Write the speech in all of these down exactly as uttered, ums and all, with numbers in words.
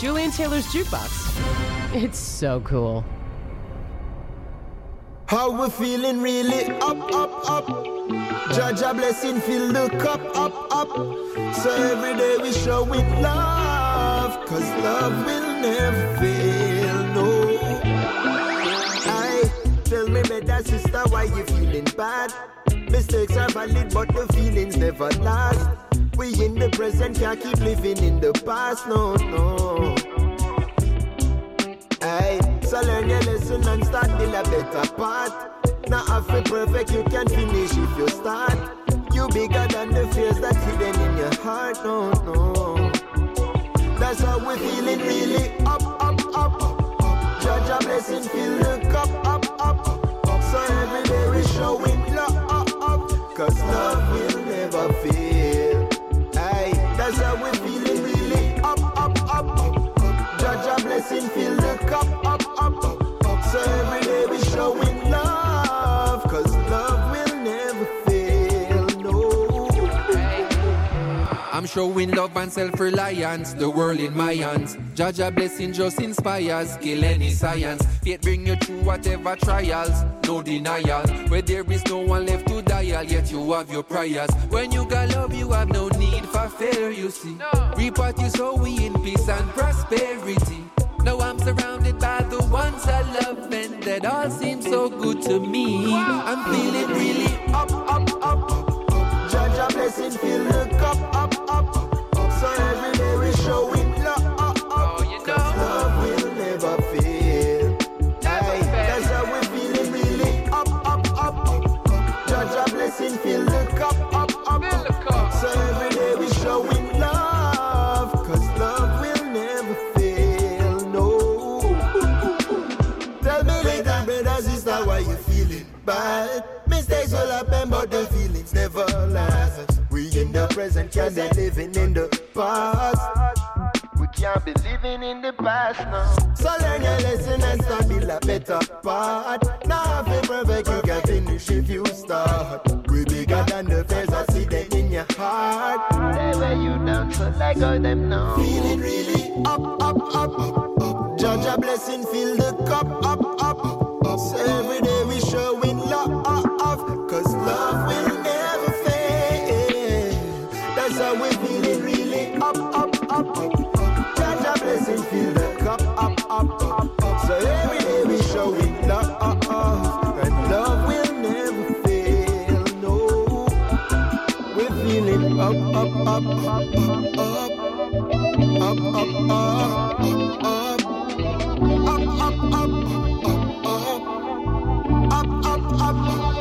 Julian Taylor's Jukebox. It's so cool. How we feeling really up, up, up. Judge a blessing, fill the cup up, up. So every day we showing love, cause love will never fail, no. I tell me better sister, why you feeling bad? Mistakes are valid, but the feelings never last. We in the present, can't keep living in the past, no, no. Aye, so learn your lesson and start build a better path. Not half it perfect, you can finish if you start. You bigger than the fears that's hidden in your heart, no, no. That's how we feeling really up, up, up. Judge a blessing, fill the cup up, up. So every day we showing love up, up. Cause love will never fail. Aye, that's how we feeling really up, up, up. Judge a blessing, fill the cup up, up, up. So every day we showing love, cause love will never fail, no. I'm showing love and self-reliance, the world in my hands. Judge a blessing just inspires, kill any science. Faith bring you through whatever trials, no denial. Where there is no one left to dial, yet you have your prayers. When you got love, you have no need for fear, you see. Reap what you sow, we in peace and prosperity. Now I'm surrounded by the ones I love, and that all seems so good to me. I'm feeling really up, up, up. Judge a blessing, fill the cup up, up. So every day we showing love up, up. Oh, you know. Cause love will never fail. Aye, that's how we feeling really up, up, up. Judge a blessing, fill the cup up, up. So every day we showing love, cause love will never fail, no. Tell me later, brother, sister, why you feeling bad? Mistakes will happen, but the feelings never last. We in the present, can't be living in the past. We can't be living in the past now. So learn your lesson and start build a better part. Now if perfect, you can finish if you start. We bigger than the fears I see them in your heart. They wear you down, so let go them now. Feeling really up, up, up, up. Judge a blessing, fill the cup up, up, up. So every day we showing love, up, up. Cause love will never fail. That's how we feeling really up, up, up, up. Judge a blessing, fill the cup up, up, up. So every day we showing love, up, up. And love will never fail, no. We're feeling up, up, up, up, up, up. Up, up, up, up, up. Up, up, up, up, up. Up, up, up, up.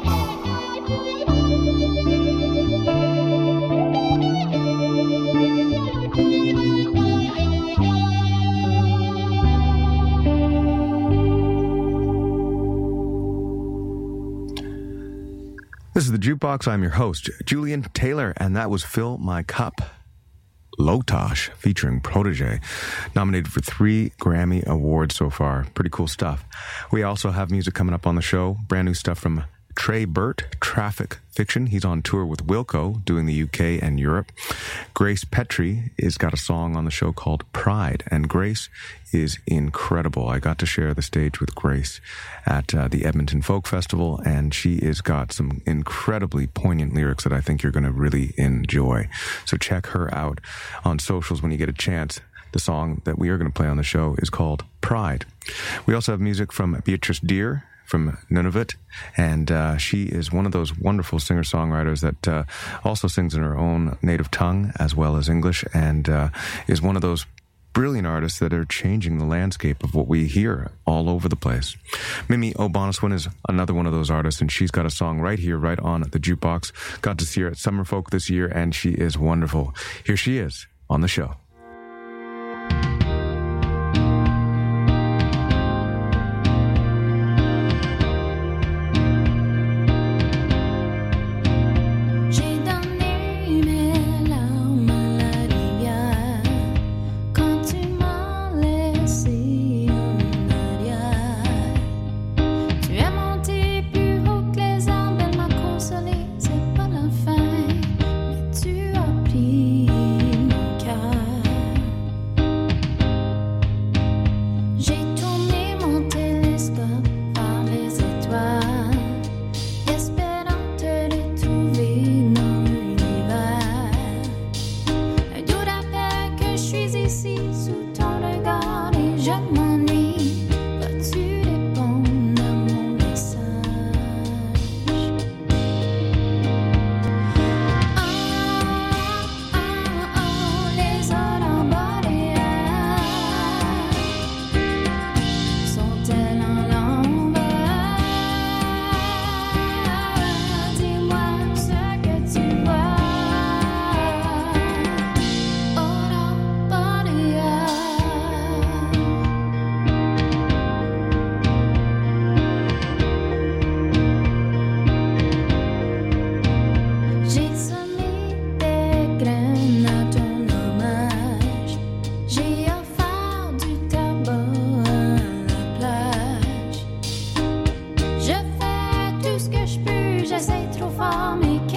This is the Jukebox. I'm your host, Julian Taylor, and that was Fill My Cup. Lotosh featuring Protege, nominated for three Grammy Awards so far. Pretty cool stuff. We also have music coming up on the show. Brand new stuff from Trey Burt, Traffic Fiction. He's on tour with Wilco, doing the U K and Europe. Grace Petrie has got a song on the show called Pride, and Grace is incredible. I got to share the stage with Grace at uh, the Edmonton Folk Festival, and she has got some incredibly poignant lyrics that I think you're going to really enjoy. So check her out on socials when you get a chance. The song that we are going to play on the show is called Pride. We also have music from Beatrice Deer from Nunavut, and uh, she is one of those wonderful singer-songwriters that uh, also sings in her own native tongue as well as English, and uh, is one of those brilliant artists that are changing the landscape of what we hear all over the place. Mimi O'Bonaswin is another one of those artists, and she's got a song right here, right on the Jukebox. Got to see her at Summerfolk this year, and she is wonderful. Here she is on the show. C'est pas la fin, mais tu as pris mon cœur.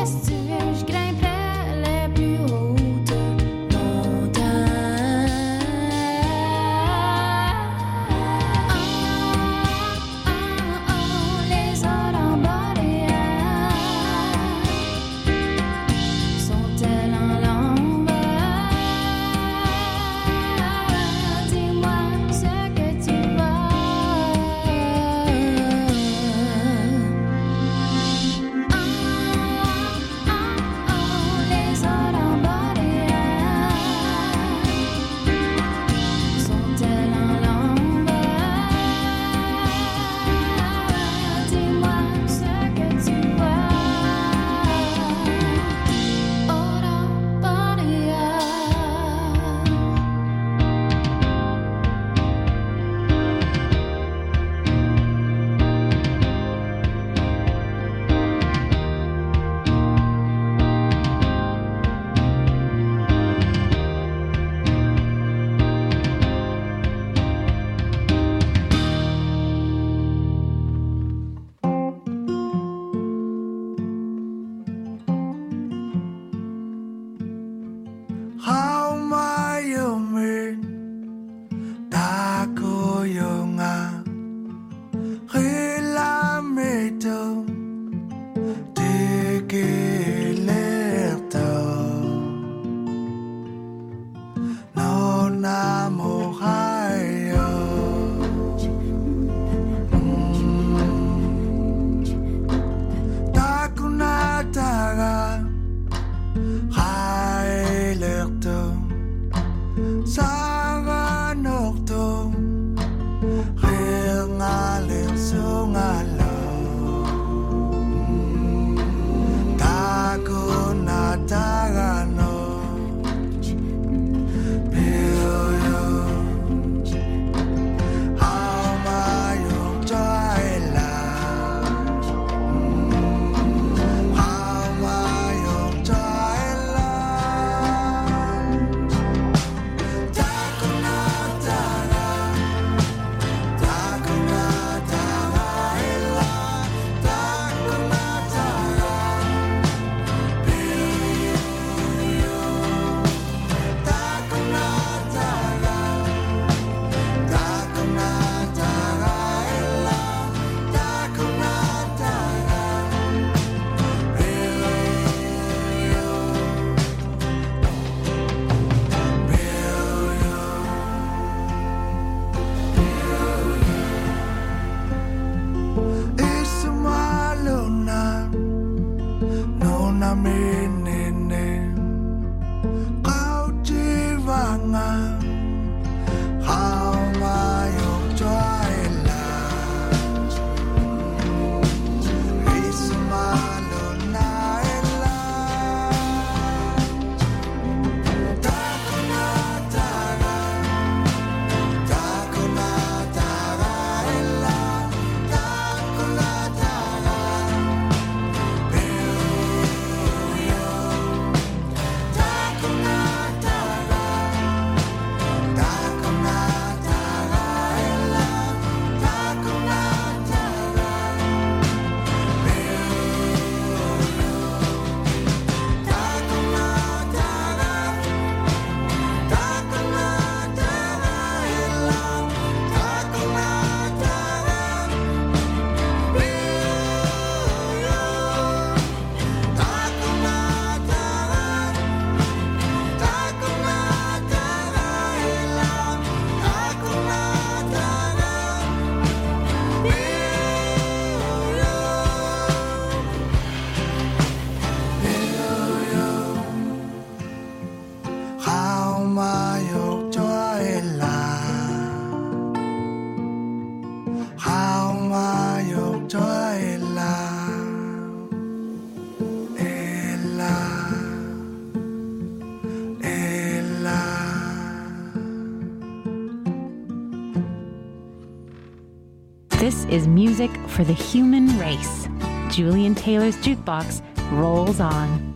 This is music for the human race. Julian Taylor's Jukebox rolls on.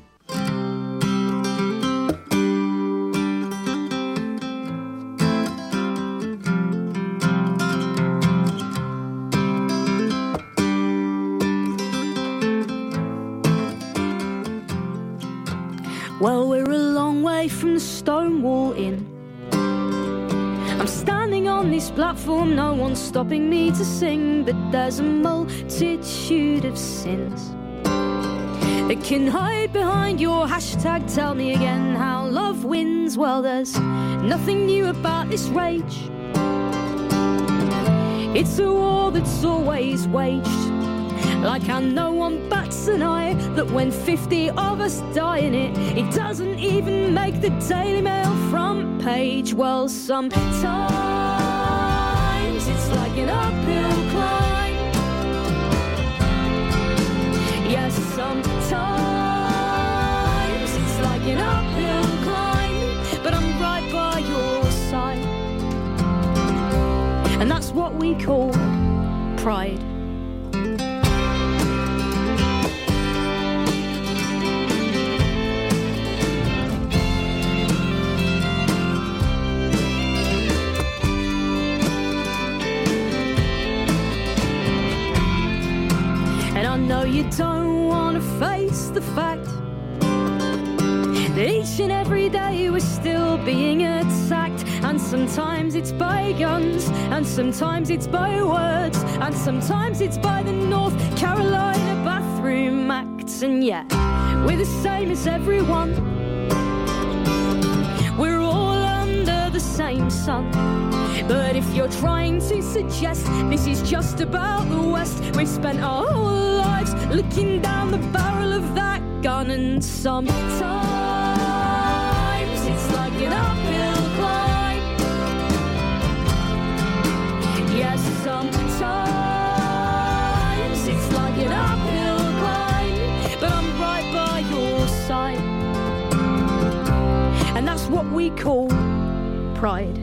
Well, we're a long way from the Stonewall Inn. I'm standing on this platform, no one's stopping me to sing, but there's a multitude of sins that can hide behind your hashtag. Tell me again how love wins. Well, there's nothing new about this rage. It's a war that's always waged, like how no one bats an eye that when fifty of us die in it, it doesn't even make the Daily Mail front page. Well, sometimes it's like an uphill climb. Yes, sometimes it's like an uphill climb, but I'm right by your side. And that's what we call pride. No, you don't want to face the fact that each and every day we're still being attacked. And sometimes it's by guns, and sometimes it's by words, and sometimes it's by the North Carolina bathroom acts. And yet, we're the same as everyone. We're all under the same sun. But if you're trying to suggest this is just about the West, we've spent our whole lives looking down the barrel of that gun. And sometimes it's like an uphill climb. Yes, sometimes it's like an uphill climb, but I'm right by your side. And that's what we call pride.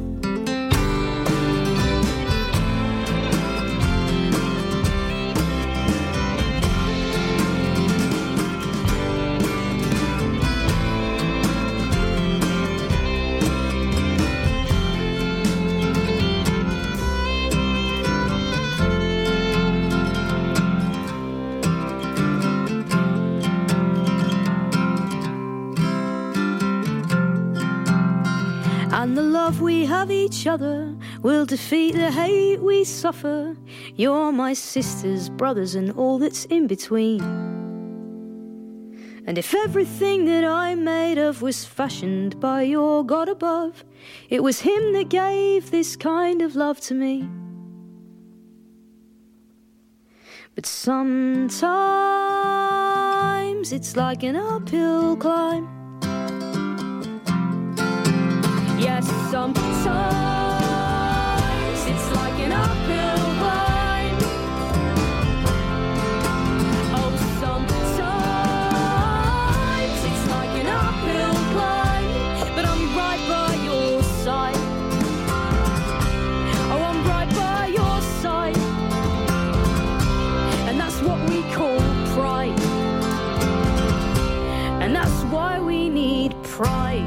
And the love we have each other will defeat the hate we suffer. You're my sisters, brothers, and all that's in between. And if everything that I'm made of was fashioned by your God above, it was him that gave this kind of love to me. But sometimes it's like an uphill climb. Yes, sometimes it's like an uphill climb. Oh, sometimes it's like an uphill climb, but I'm right by your side. Oh, I'm right by your side. And that's what we call pride. And that's why we need pride.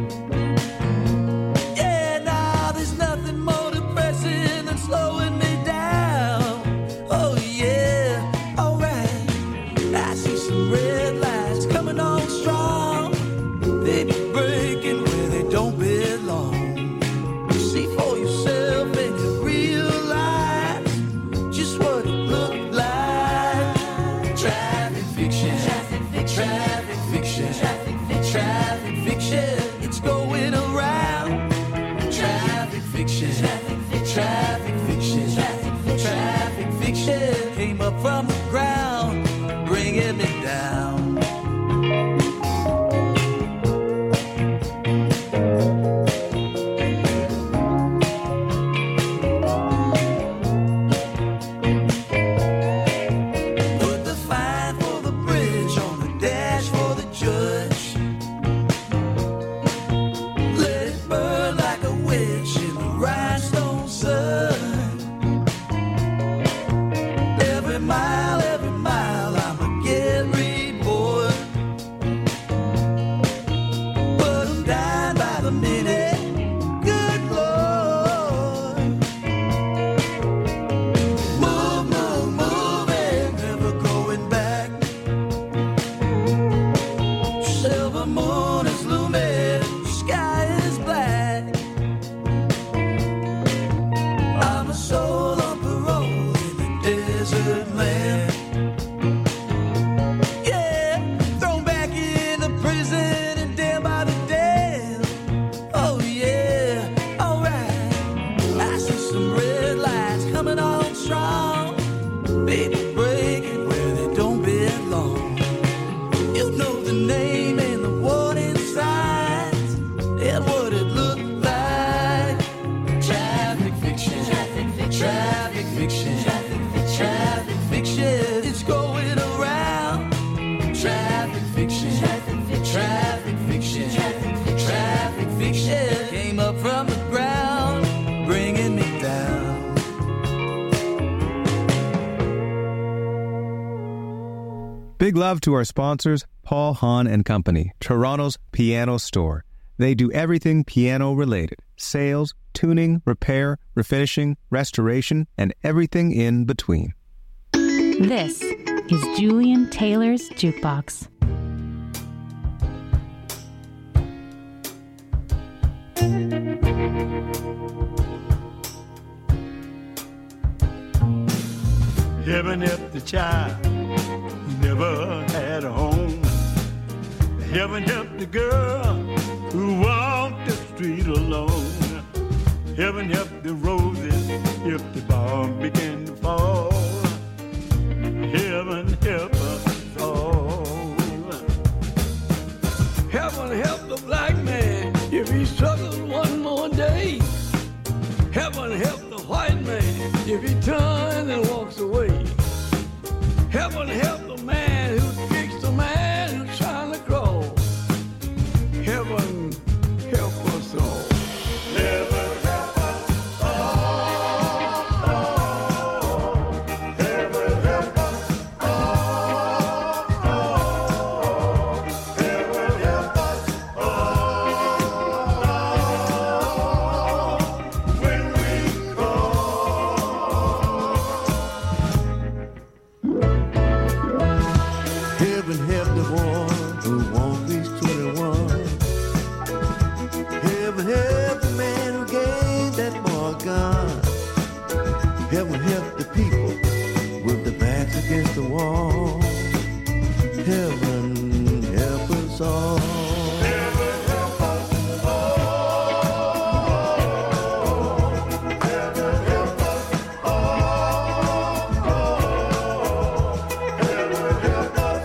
Yeah, nah, there's nothing more depressing than slowing me down. fiction. Traffic fiction. Traffic fiction. It's going around. Traffic fiction. Traffic fiction. Traffic fiction. Traffic fiction. Traffic fiction. Came up from the ground, bringing me down. Big love to our sponsors, Paul Hahn and Company, Toronto's piano store. They do everything piano-related. Sales, tuning, repair, refinishing, restoration, and everything in between. This is Julian Taylor's Jukebox. Heaven help the child who never had a home. Heaven help the girl who walked the street alone. Heaven help the roses if the bomb began to fall. Heaven help us all. Heaven help the black man if he struggles one more day. Heaven help the white man if he turns and walks away. Heaven help the man who kicks the man who's trying to crawl. Heaven help us all. Heaven help us all. Heaven help us all. Heaven help us all. When we Heaven help the boy who won't reach twenty-one. Heaven help the man who gave that boy a gun. Heaven help the people with the backs against the wall. Heaven help us all. Heaven help us all. Heaven help us all. Heaven help us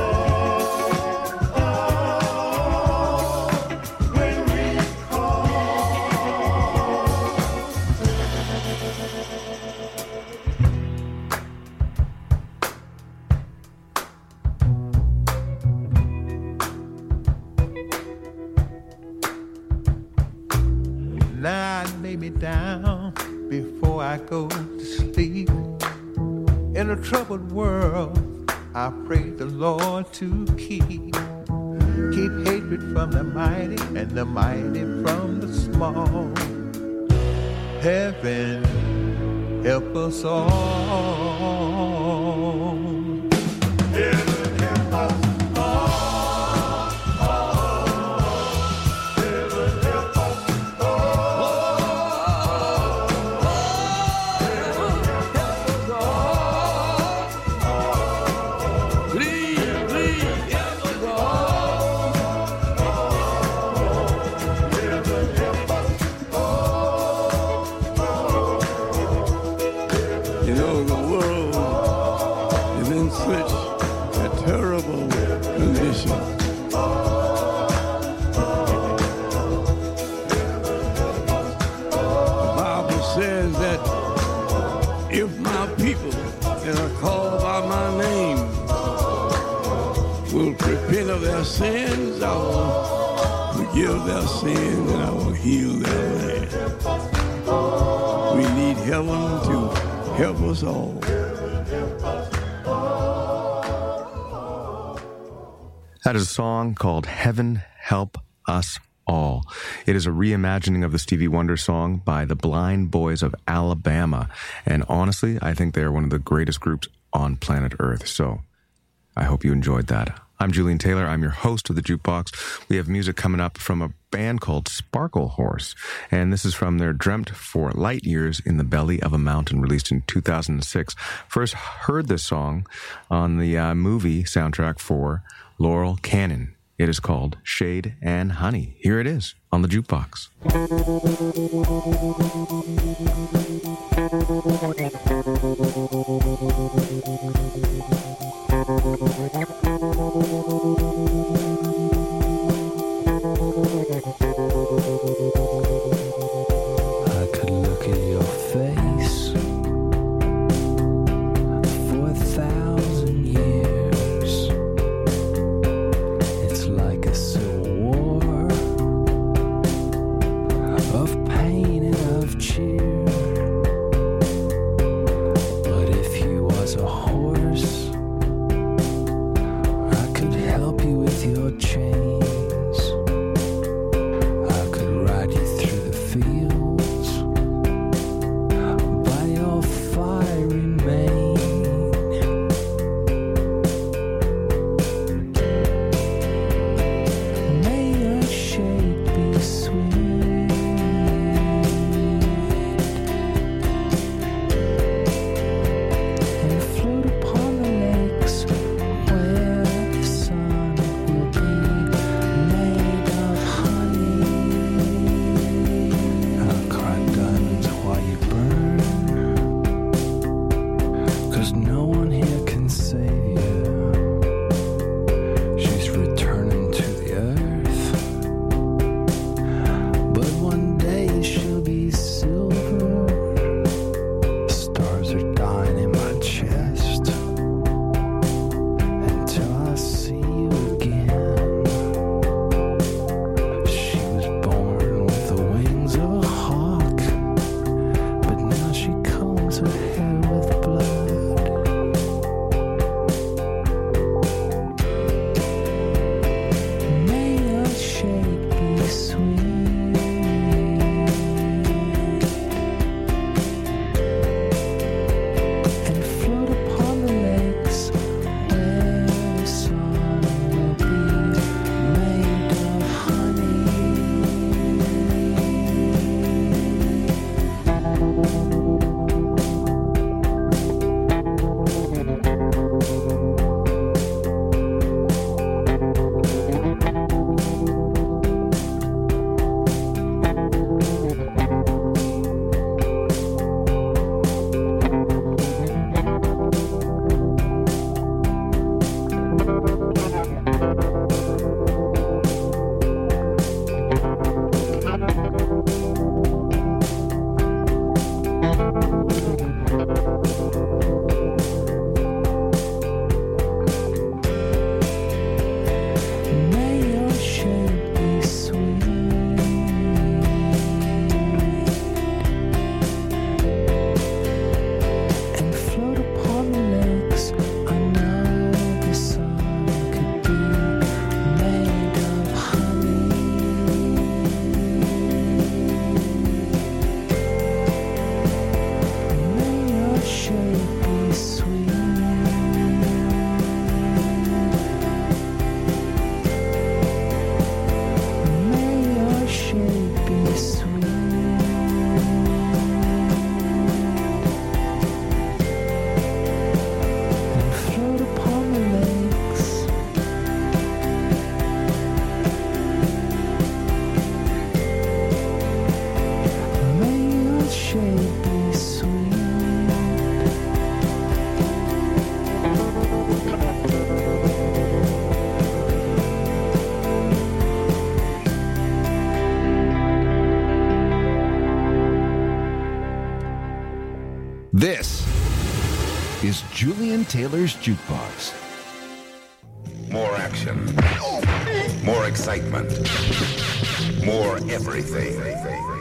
all. When we Now I lay me down before I go to sleep. In a troubled world, I pray the Lord to keep. Keep hatred from the mighty and the mighty from the small. Heaven, help us all. Heaven help us all. Heaven help us Please, please help us all. Heaven help us You know, the world is in such a terrible condition. The Bible says that if my people that are called by my name will repent of their sins, I will forgive their sins and I will heal their land. We need heaven to help us all. That is a song called Heaven Help Us All. It is a reimagining of the Stevie Wonder song by the Blind Boys of Alabama. And honestly, I think they are one of the greatest groups on planet Earth. So I hope you enjoyed that. I'm Julian Taylor. I'm your host of the Jukebox. We have music coming up from a band called Sparkle Horse. And this is from their Dreamt for Light Years in the Belly of a Mountain, released in two thousand six. First heard this song on the uh, movie soundtrack for Laurel Canyon. It is called Shade and Honey. Here it is on the Jukebox. I could look at your face 'cause no one here can save you. She's returning to the earth, but one day she'll be silver. Stars are dying in my chest until I see you again. She was born with the wings of a hawk, but now she combs her hair with blood. May your shape be sweet and float upon the lakes where the sun will be made of honey. May your shape be sweet and float upon the lakes. I know the sun could be made of honey. May your shape be sweet. May your shape be sweet and float upon the lakes. May your shape be sweet. This is Julian Taylor's Jukebox. More action. More excitement. More everything.